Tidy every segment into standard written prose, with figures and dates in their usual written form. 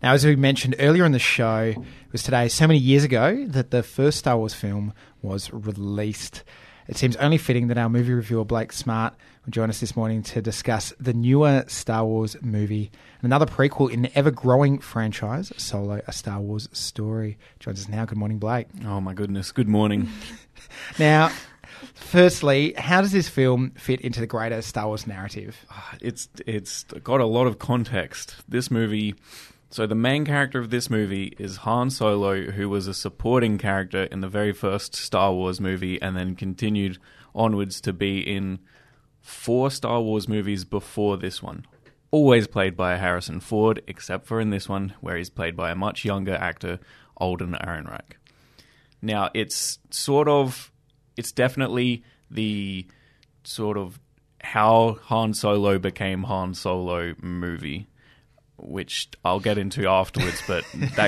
Now, as we mentioned earlier in the show, it was today so many years ago that the first Star Wars film was released. It seems only fitting that our movie reviewer, Blake Smart, will join us this morning to discuss the newer Star Wars movie and another prequel in the ever-growing franchise, Solo, A Star Wars Story. Joins us now. Good morning, Blake. Oh, my goodness. Good morning. Now, firstly, how does this film fit into the greater Star Wars narrative? It's got a lot of context. This movie... So the main character of this movie is Han Solo, who was a supporting character in the very first Star Wars movie and then continued onwards to be in 4 Star Wars movies before this one. Always played by Harrison Ford, except for in this one, where he's played by a much younger actor, Alden Ehrenreich. Now, it's definitely the sort of how Han Solo became Han Solo movie, which I'll get into afterwards, but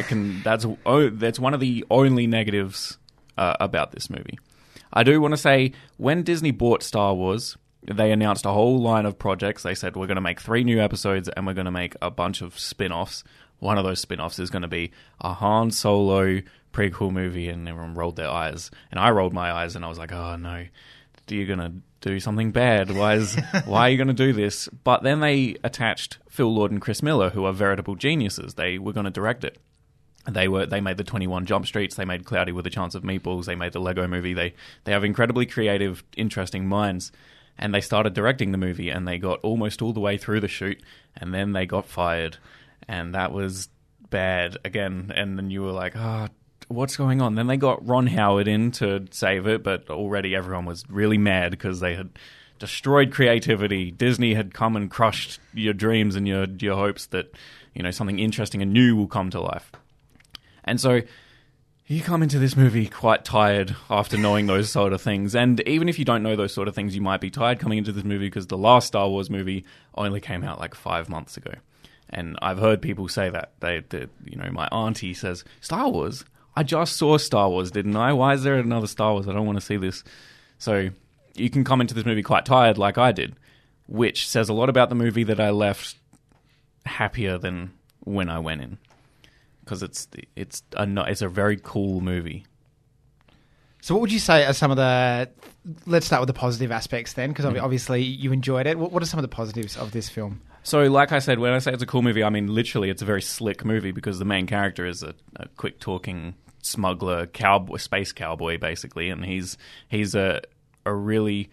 that's one of the only negatives about this movie. I do want to say, when Disney bought Star Wars, they announced a whole line of projects. They said, we're going to make 3 new episodes and we're going to make a bunch of spin-offs. One of those spin-offs is going to be a Han Solo prequel movie, and everyone rolled their eyes. And I rolled my eyes and I was like, oh no, you're going to do something bad. Why are you going to do this? But then they attached Phil Lord and Chris Miller, who are veritable geniuses. They were going to direct it. They made the 21 Jump Streets. They made Cloudy with a Chance of Meatballs. They made the Lego Movie. They have incredibly creative, interesting minds. And they started directing the movie, and they got almost all the way through the shoot, and then they got fired. And that was bad again. And then you were like, what's going on? Then they got Ron Howard in to save it, but already everyone was really mad because they had destroyed creativity. Disney had come and crushed your dreams and your hopes that, something interesting and new will come to life. And so you come into this movie quite tired after knowing those sort of things. And even if you don't know those sort of things, you might be tired coming into this movie because the last Star Wars movie only came out like 5 months ago. And I've heard people say that. My auntie says, Star Wars? I just saw Star Wars, didn't I? Why is there another Star Wars? I don't want to see this. So you can come into this movie quite tired like I did, which says a lot about the movie that I left happier than when I went in. Because it's a very cool movie. So what would you say are some of the... Let's start with the positive aspects then, because obviously you enjoyed it. What are some of the positives of this film? So, like I said, when I say it's a cool movie, I mean literally it's a very slick movie because the main character is a quick-talking smuggler, space cowboy, basically, and he's a really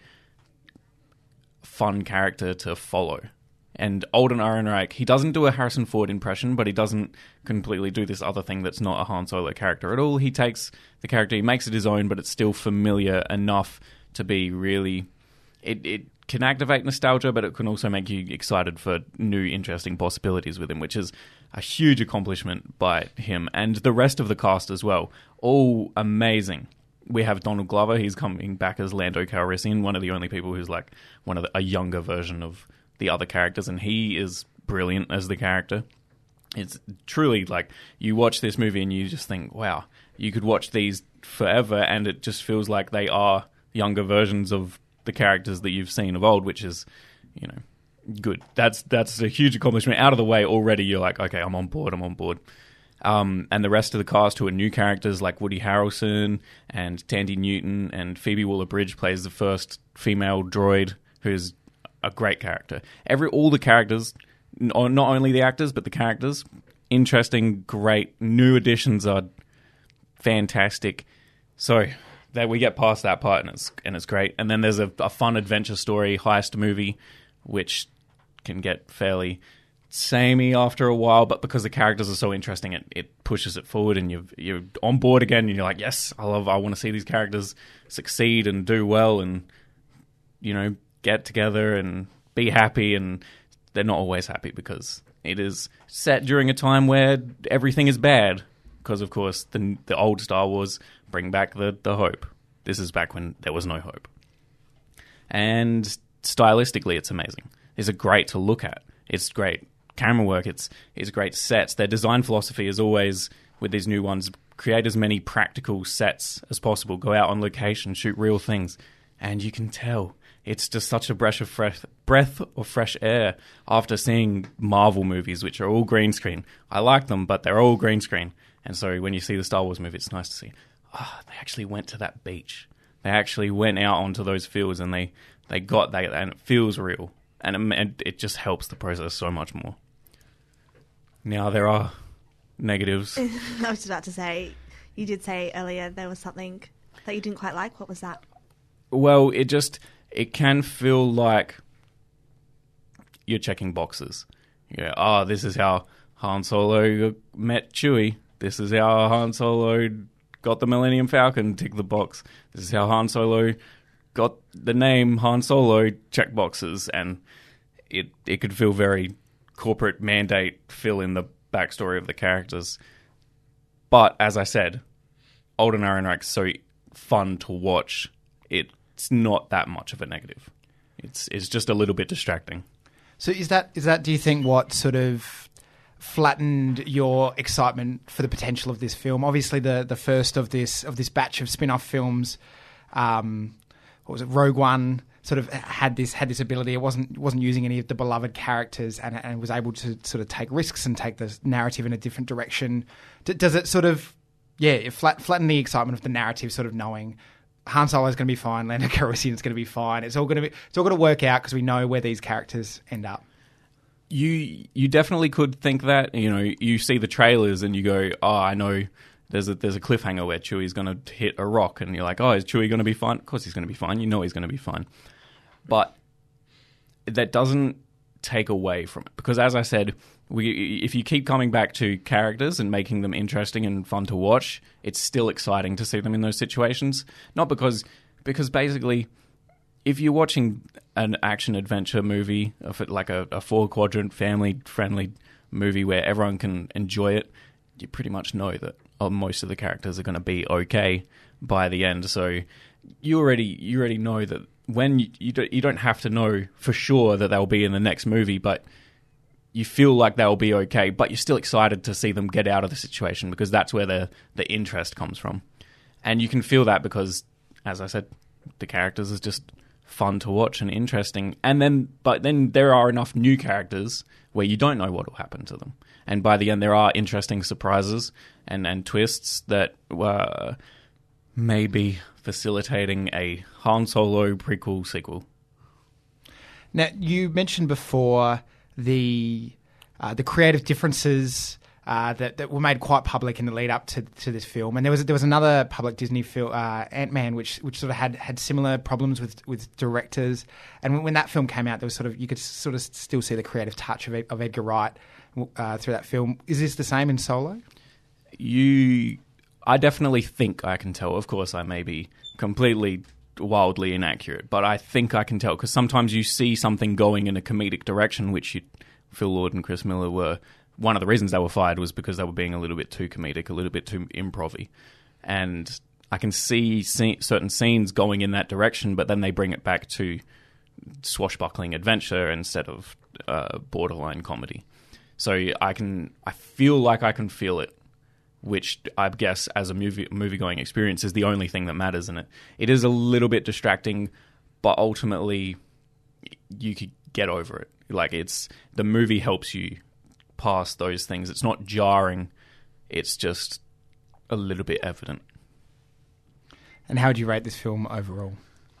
fun character to follow. And Alden Ehrenreich, he doesn't do a Harrison Ford impression, but he doesn't completely do this other thing that's not a Han Solo character at all. He takes the character, he makes it his own, but it's still familiar enough to be really... It can activate nostalgia, but it can also make you excited for new, interesting possibilities with him, which is a huge accomplishment by him. And the rest of the cast as well. All amazing. We have Donald Glover. He's coming back as Lando Calrissian, one of the only people who's like a younger version of the other characters, and he is brilliant as the character. It's truly like, you watch this movie and you just think, wow, you could watch these forever, and it just feels like they are younger versions of the characters that you've seen of old, which is, good. That's a huge accomplishment. Out of the way already, you're like, okay, I'm on board. And the rest of the cast, who are new characters like Woody Harrelson and Tandy Newton, and Phoebe Waller-Bridge plays the first female droid, who's a great character. All the characters, not only the actors, but the characters, interesting, great. New additions are fantastic. So that we get past that part, and it's great. And then there's a fun adventure story, heist movie, which can get fairly samey after a while, but because the characters are so interesting, it pushes it forward, and you're on board again, and you're like, yes, I want to see these characters succeed and do well, and get together and be happy. And they're not always happy because it is set during a time where everything is bad, because of course the old Star Wars bring back the hope. This is back when there was no hope. And stylistically, it's amazing. It's great to look at. It's great camera work. It's great sets. Their design philosophy is always, with these new ones, create as many practical sets as possible. Go out on location, shoot real things. And you can tell it's just such a breath of fresh air after seeing Marvel movies, which are all green screen. I like them, but they're all green screen. And so when you see the Star Wars movie, it's nice to see, they actually went to that beach. They actually went out onto those fields, and they got that, and it feels real. And it just helps the process so much more. Now, there are negatives. I was just about to say, you did say earlier there was something that you didn't quite like. What was that? Well, it can feel like you're checking boxes. This is how Han Solo met Chewie. This is how Han Solo got the Millennium Falcon, tick the box. This is how Han Solo got the name Han Solo, check boxes. And it could feel very corporate mandate, fill in the backstory of the characters. But as I said, Alden Ehrenreich's so fun to watch. It's not that much of a negative. It's just a little bit distracting. So is that do you think what sort of flattened your excitement for the potential of this film? Obviously the first of this batch of spin-off films, Rogue One, sort of had this ability. It wasn't using any of the beloved characters, and was able to sort of take risks and take the narrative in a different direction. Does it sort of flatten the excitement of the narrative, sort of knowing Han Solo is going to be fine, Lando Calrissian is going to be fine. It's all going to work out because we know where these characters end up. You definitely could think that. You see the trailers and you go, I know there's a cliffhanger where Chewie's going to hit a rock, and you're like, is Chewie going to be fine? Of course he's going to be fine. You know he's going to be fine. But that doesn't take away from it, because as I said, if you keep coming back to characters and making them interesting and fun to watch, it's still exciting to see them in those situations. Not because basically, if you're watching an action-adventure movie, like a four-quadrant, family-friendly movie where everyone can enjoy it, you pretty much know that most of the characters are going to be okay by the end. So you already know that when you don't have to know for sure that they'll be in the next movie, but you feel like they'll be okay, but you're still excited to see them get out of the situation, because that's where the interest comes from. And you can feel that because, as I said, the characters is just fun to watch and interesting. But then there are enough new characters where you don't know what will happen to them. And by the end, there are interesting surprises and twists that were maybe facilitating a Han Solo prequel sequel. Now, you mentioned before the creative differences that were made quite public in the lead up to this film, and there was another public Disney film, Ant-Man, which sort of had similar problems with directors. And when that film came out, there was you could sort of still see the creative touch of Edgar Wright through that film. Is this the same in Solo? I definitely think I can tell. Of course, I may be completely wildly inaccurate, but I think I can tell, because sometimes you see something going in a comedic direction, which Phil Lord and Chris Miller were. One of the reasons they were fired was because they were being a little bit too comedic, a little bit too improv-y. And I can see certain scenes going in that direction, but then they bring it back to swashbuckling adventure instead of borderline comedy. So I feel like I can feel it, which I guess as a movie-going experience is the only thing that matters in it. It is a little bit distracting, but ultimately you could get over it. Like, the movie helps you past those things. It's not jarring. It's just a little bit evident. And how would you rate this film overall?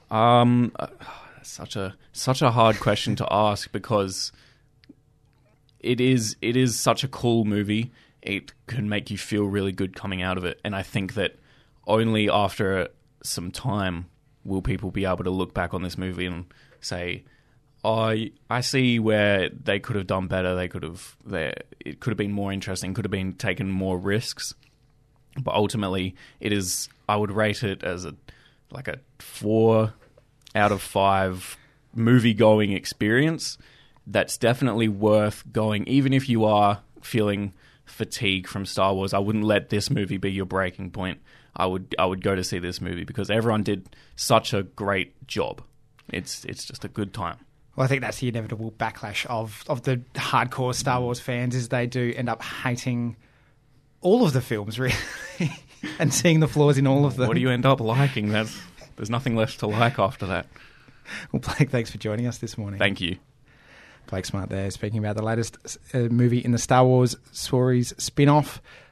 Such a hard question to ask, because it is such a cool movie. It can make you feel really good coming out of it. And I think that only after some time will people be able to look back on this movie and say, I see where they could have done better. It could have been more interesting, could have been taken more risks. But ultimately, I would rate it as a 4 out of 5 movie-going experience that's definitely worth going, even if you are feeling fatigue from Star Wars. I wouldn't let this movie be your breaking point. I would go to see this movie because everyone did such a great job. It's just a good time. Well, I think that's the inevitable backlash of the hardcore Star Wars fans, is they do end up hating all of the films, really, and seeing the flaws in all of them. What do you end up liking? There's nothing left to like after that. Well, Blake, thanks for joining us this morning. Thank you. Blake Smart there, speaking about the latest movie in the Star Wars stories spin-off,